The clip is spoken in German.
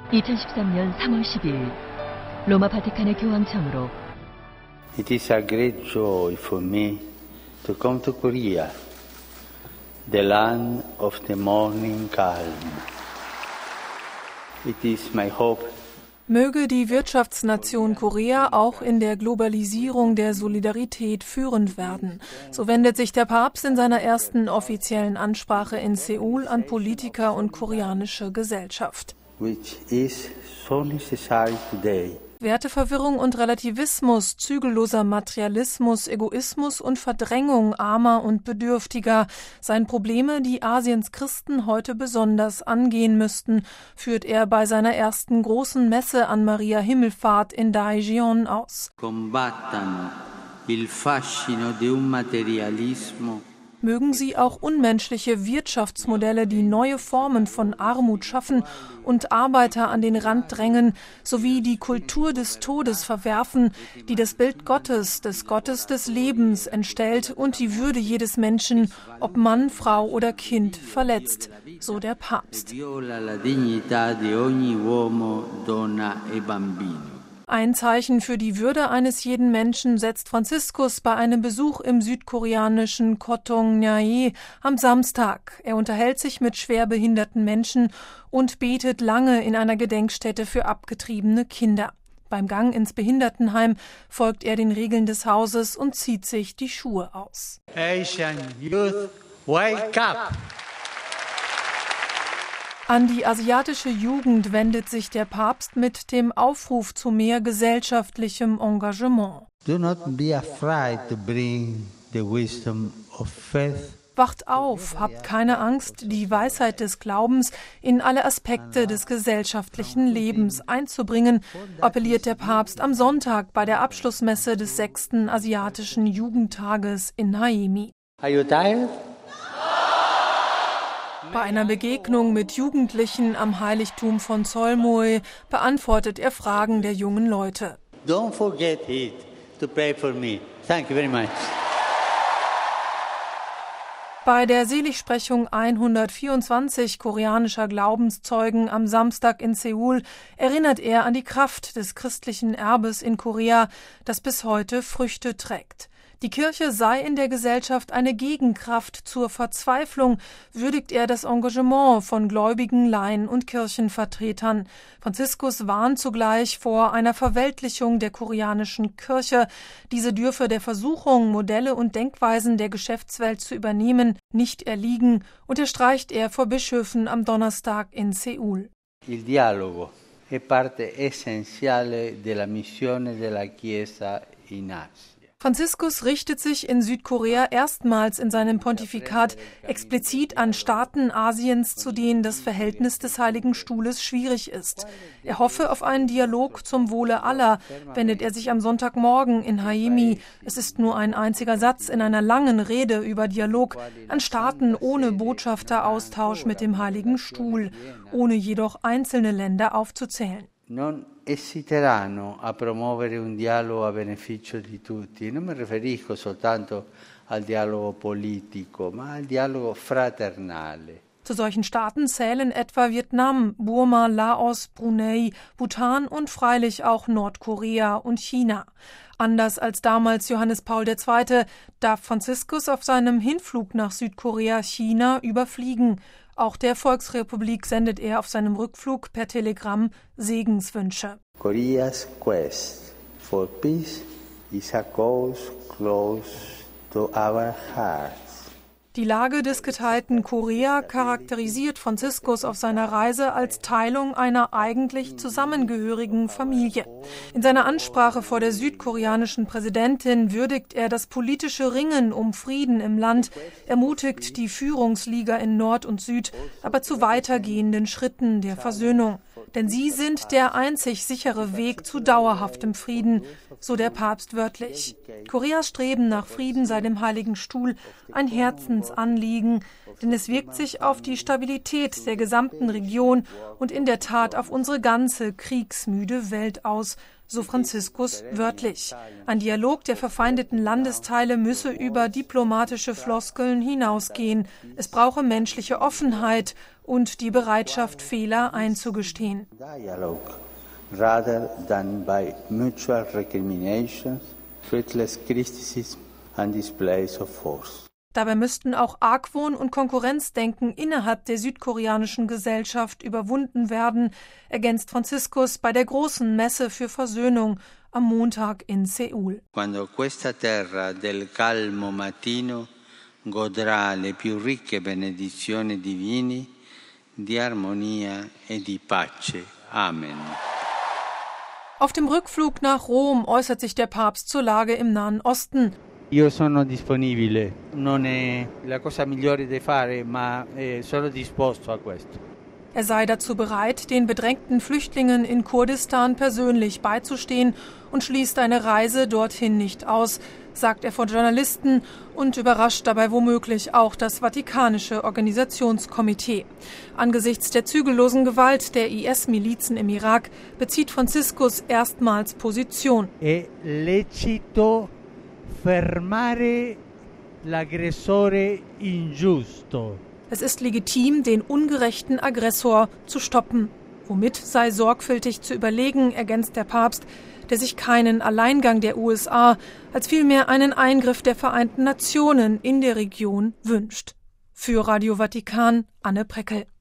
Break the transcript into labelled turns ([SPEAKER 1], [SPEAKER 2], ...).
[SPEAKER 1] 2013년 3월 12일 로마 바티칸의 교황청으로
[SPEAKER 2] It is a great joy for me to come to Korea, the land of the morning calm. It is my hope.
[SPEAKER 3] Möge die Wirtschaftsnation Korea auch in der Globalisierung der Solidarität führend werden. So wendet sich der Papst in seiner ersten offiziellen Ansprache in Seoul an Politiker und koreanische Gesellschaft.
[SPEAKER 2] Which is so necessary today.
[SPEAKER 3] Werteverwirrung und Relativismus, zügelloser Materialismus, Egoismus und Verdrängung Armer und Bedürftiger seien Probleme, die Asiens Christen heute besonders angehen müssten, führt er bei seiner ersten großen Messe an Maria Himmelfahrt in Daejeon aus.
[SPEAKER 2] Combattano il fascino di un materialismo.
[SPEAKER 3] Mögen sie auch unmenschliche Wirtschaftsmodelle, die neue Formen von Armut schaffen und Arbeiter an den Rand drängen, sowie die Kultur des Todes verwerfen, die das Bild Gottes, des Gottes des Lebens entstellt und die Würde jedes Menschen, ob Mann, Frau oder Kind, verletzt, so der Papst. Ein Zeichen für die Würde eines jeden Menschen setzt Franziskus bei einem Besuch im südkoreanischen Kotongnae am Samstag. Er unterhält sich mit schwerbehinderten Menschen und betet lange in einer Gedenkstätte für abgetriebene Kinder. Beim Gang ins Behindertenheim folgt er den Regeln des Hauses und zieht sich die Schuhe aus.
[SPEAKER 2] Asian Youth, wake up!
[SPEAKER 3] An die asiatische Jugend wendet sich der Papst mit dem Aufruf zu mehr gesellschaftlichem Engagement.
[SPEAKER 2] Do not be afraid to bring the wisdom of faith.
[SPEAKER 3] Wacht auf, habt keine Angst, die Weisheit des Glaubens in alle Aspekte des gesellschaftlichen Lebens einzubringen, appelliert der Papst am Sonntag bei der Abschlussmesse des 6. Asiatischen Jugendtages in Haemi.
[SPEAKER 2] Are you tired?
[SPEAKER 3] Bei einer Begegnung mit Jugendlichen am Heiligtum von Seolmoe beantwortet er Fragen der jungen Leute.
[SPEAKER 2] Don't forget it to pray for me. Thank you very much.
[SPEAKER 3] Bei der Seligsprechung 124 koreanischer Glaubenszeugen am Samstag in Seoul erinnert er an die Kraft des christlichen Erbes in Korea, das bis heute Früchte trägt. Die Kirche sei in der Gesellschaft eine Gegenkraft zur Verzweiflung, würdigt er das Engagement von gläubigen Laien und Kirchenvertretern. Franziskus warnt zugleich vor einer Verweltlichung der koreanischen Kirche. Diese dürfe der Versuchung, Modelle und Denkweisen der Geschäftswelt zu übernehmen, nicht erliegen, unterstreicht er vor Bischöfen am Donnerstag in Seoul.
[SPEAKER 2] Il dialogo è parte essenziale della missione della Chiesa in Asia.
[SPEAKER 3] Franziskus richtet sich in Südkorea erstmals in seinem Pontifikat explizit an Staaten Asiens, zu denen das Verhältnis des Heiligen Stuhles schwierig ist. Er hoffe auf einen Dialog zum Wohle aller, wendet er sich am Sonntagmorgen in Haemi, es ist nur ein einziger Satz in einer langen Rede über Dialog, an Staaten ohne Botschafteraustausch mit dem Heiligen Stuhl, ohne jedoch einzelne Länder aufzuzählen.
[SPEAKER 2] Non esiteranno a promuovere un dialogo a beneficio di tutti. Non mi riferisco soltanto al dialogo politico, ma al dialogo fraternale.
[SPEAKER 3] Zu solchen Staaten zählen etwa Vietnam, Burma, Laos, Brunei, Bhutan und freilich auch Nordkorea und China. Anders als damals Johannes Paul II. Darf Franziskus auf seinem Hinflug nach Südkorea China überfliegen. Auch der Volksrepublik sendet er auf seinem Rückflug per Telegramm Segenswünsche.
[SPEAKER 2] Korea's quest for peace is a cause close to our hearts.
[SPEAKER 3] Die Lage des geteilten Korea charakterisiert Franziskus auf seiner Reise als Teilung einer eigentlich zusammengehörigen Familie. In seiner Ansprache vor der südkoreanischen Präsidentin würdigt er das politische Ringen um Frieden im Land, ermutigt die Führungsliga in Nord und Süd, aber zu weitergehenden Schritten der Versöhnung. Denn sie sind der einzig sichere Weg zu dauerhaftem Frieden, so der Papst wörtlich. Koreas Streben nach Frieden sei dem Heiligen Stuhl ein Herzensanliegen, denn es wirkt sich auf die Stabilität der gesamten Region und in der Tat auf unsere ganze kriegsmüde Welt aus, so Franziskus wörtlich. Ein Dialog der verfeindeten Landesteile müsse über diplomatische Floskeln hinausgehen. Es brauche menschliche Offenheit und die Bereitschaft, Fehler einzugestehen.
[SPEAKER 2] Rather than by mutual recriminations, fruitless criticism and displays of force.
[SPEAKER 3] Dabei müssten auch Argwohn und Konkurrenzdenken innerhalb der südkoreanischen Gesellschaft überwunden werden, ergänzt Franziskus bei der großen Messe für Versöhnung am Montag in Seoul.
[SPEAKER 2] Quando questa terra del calmo mattino godrà le più ricche benedizioni divine di armonia e di pace. Amen.
[SPEAKER 3] Auf dem Rückflug nach Rom äußert sich der Papst zur Lage im Nahen Osten.
[SPEAKER 2] Io sono disponibile, non è la cosa migliore da fare, ma sono disposto a questo.
[SPEAKER 3] Er sei dazu bereit, den bedrängten Flüchtlingen in Kurdistan persönlich beizustehen und schließt eine Reise dorthin nicht aus, sagt er vor Journalisten und überrascht dabei womöglich auch das Vatikanische Organisationskomitee. Angesichts der zügellosen Gewalt der IS-Milizen im Irak bezieht Franziskus erstmals Position.
[SPEAKER 2] È lecito fermare l'aggressore ingiusto.
[SPEAKER 3] Es ist legitim, den ungerechten Aggressor zu stoppen. Womit sei sorgfältig zu überlegen, ergänzt der Papst, der sich keinen Alleingang der USA, als vielmehr einen Eingriff der Vereinten Nationen in der Region wünscht. Für Radio Vatikan, Anne Preckel.